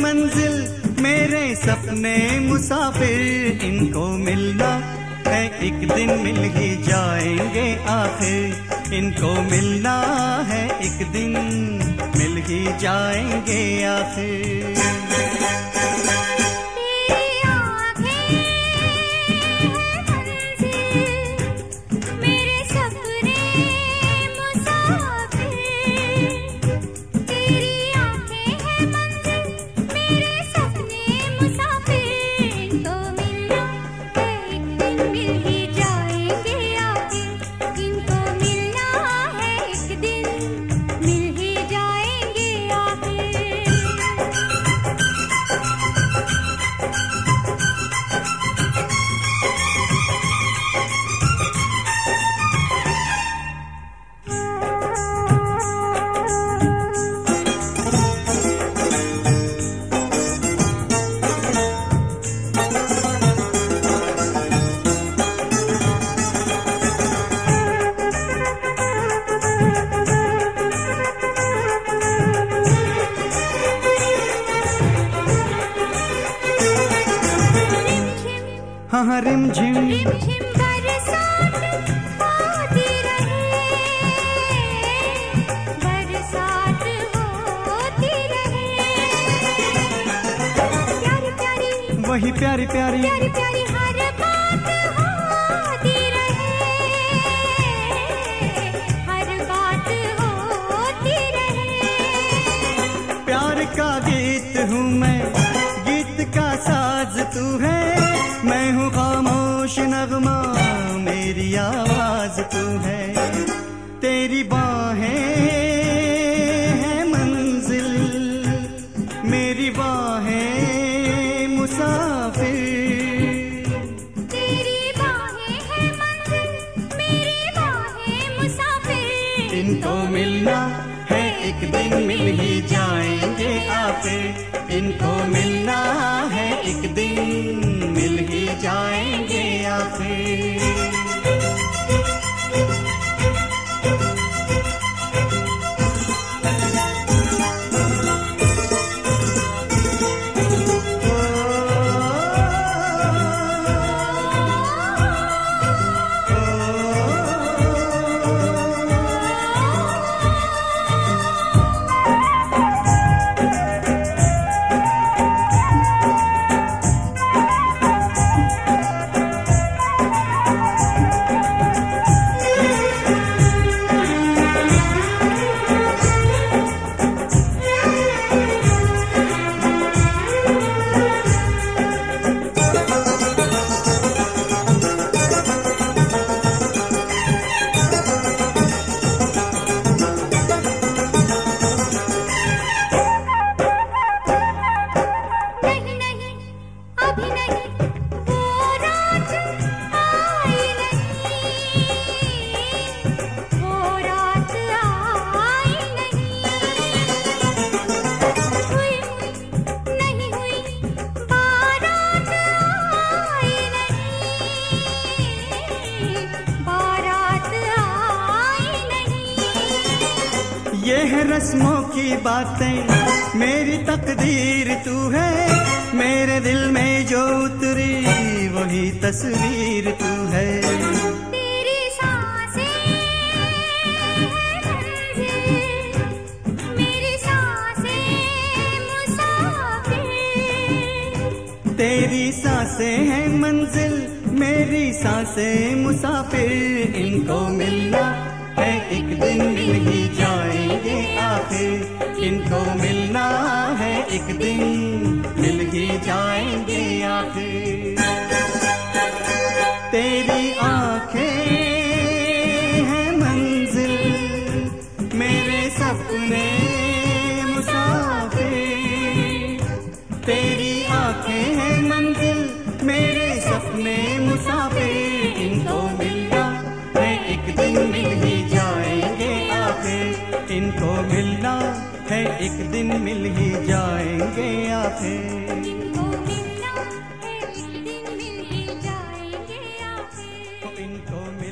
मंजिल मेरे सपने मुसाफिर, इनको मिलना है एक दिन मिल ही जाएंगे आखिर, इनको मिलना है एक दिन मिल ही जाएंगे आखिर। हाँ रिमझिम बरसात होती रहे, बरसात होती रहे, प्यारी प्यारी वही प्यारी प्यारी प्यारी प्यारी हर बात होती रहे, हर बात होती रहे। प्यार का गीत हूँ मैं, गीत का साज तू है, मैं हूँ खामोश नगमा, मेरी आवाज तू है, तेरी बाहें हैं मंजिल, मेरी बाहें मुसाफिर, तेरी बाहें हैं मंजिल, मेरी बाहें मुसाफिर, इनको मिलना है एक दिन मिल ही जाएंगे आखिर, इनको मिलना है एक दिन मिल ही जाएंगे आखिर। ये है रस्मों की बातें, मेरी तकदीर तू है, मेरे दिल में जो उतरी वही तस्वीर तू है, तेरी सांसें मेरी सांसें मुसाफिर, तेरी सांसें हैं मंजिल, मेरी सांसें मुसाफिर, इनको मिलना है एक दिन मिल ही जाएंगे आखिर, इनको मिलना है एक दिन मिल ही जाएंगे आखिर। तेरी आंखें हैं मंजिल, मेरे सपने मुसाफिर, तेरी आंखें हैं मंजिल, मेरे सपने मुसाफिर, इनको मिलना है एक दिन मिल ही जाएंगे आखिर, इनको मिलना है एक दिन मिल ही जाएंगे आखिर, इनको मिलना है एक दिन मिल ही जाएंगे आखिर। इनको